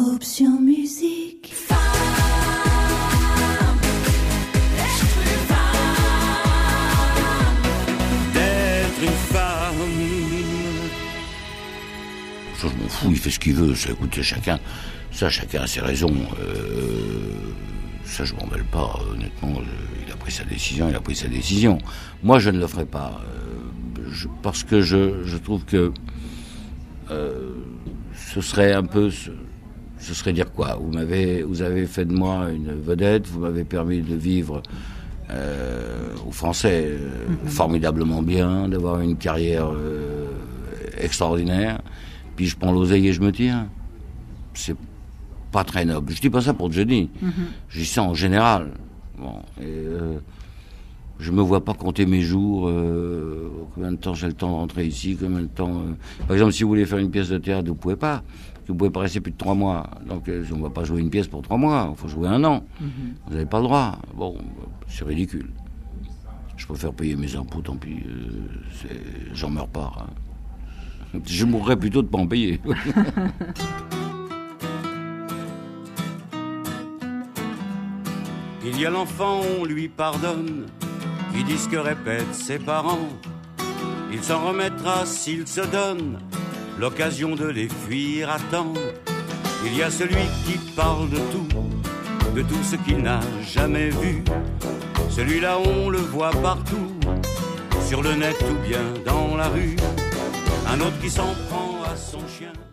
Option musique. D'être une femme. Ça, je m'en fous, il fait ce qu'il veut. Ça, écoute, chacun a ses raisons. Ça, je m'en mêle pas, honnêtement. Il a pris sa décision. Moi, je ne le ferai pas. Parce que je trouve que ce serait un peu... Ce serait dire quoi ? Vous avez fait de moi une vedette, vous m'avez permis de vivre aux Français formidablement bien, d'avoir une carrière extraordinaire. Puis je prends l'oseille et je me tire. C'est pas très noble. Je dis pas ça pour Johnny. Je dis ça en général. Bon, je me vois pas compter mes jours. Combien de temps j'ai le temps de rentrer ici ? Combien de temps Par exemple, si vous voulez faire une pièce de théâtre, vous pouvez pas. Vous pouvez pas rester plus de 3 mois. Donc, on va pas jouer une pièce pour 3 mois. Il faut jouer 1 an. Vous n'avez pas le droit. Bon, c'est ridicule. Je préfère payer mes impôts, tant pis. J'en meurs pas. Hein. Je mourrais plutôt de pas en payer. Il y a l'enfant, on lui pardonne. Ils disent que répètent ses parents. Il s'en remettra s'il se donne l'occasion de les fuir à temps. Il y a celui qui parle de tout ce qu'il n'a jamais vu. Celui-là on le voit partout, sur le net ou bien dans la rue. Un autre qui s'en prend à son chien.